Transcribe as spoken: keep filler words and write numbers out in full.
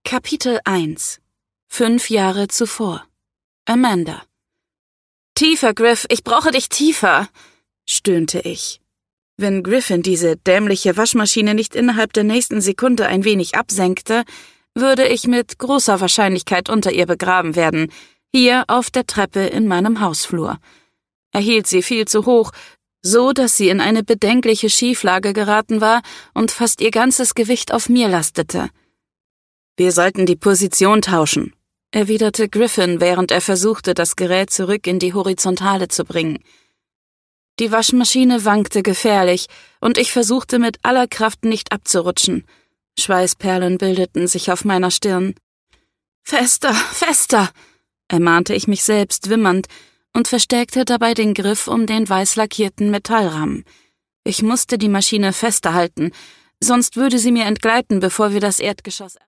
Kapitel eins. Fünf Jahre zuvor. Amanda. »Tiefer, Griff, ich brauche dich tiefer«, stöhnte ich. Wenn Griffin diese dämliche Waschmaschine nicht innerhalb der nächsten Sekunde ein wenig absenkte, würde ich mit großer Wahrscheinlichkeit unter ihr begraben werden, hier auf der Treppe in meinem Hausflur. Er hielt sie viel zu hoch, so dass sie in eine bedenkliche Schieflage geraten war und fast ihr ganzes Gewicht auf mir lastete. »Wir sollten die Position tauschen«, erwiderte Griffin, während er versuchte, das Gerät zurück in die Horizontale zu bringen. Die Waschmaschine wankte gefährlich, und ich versuchte mit aller Kraft nicht abzurutschen. Schweißperlen bildeten sich auf meiner Stirn. »Fester, fester«, ermahnte ich mich selbst wimmernd und verstärkte dabei den Griff um den weiß lackierten Metallrahmen. Ich musste die Maschine fester halten, sonst würde sie mir entgleiten, bevor wir das Erdgeschoss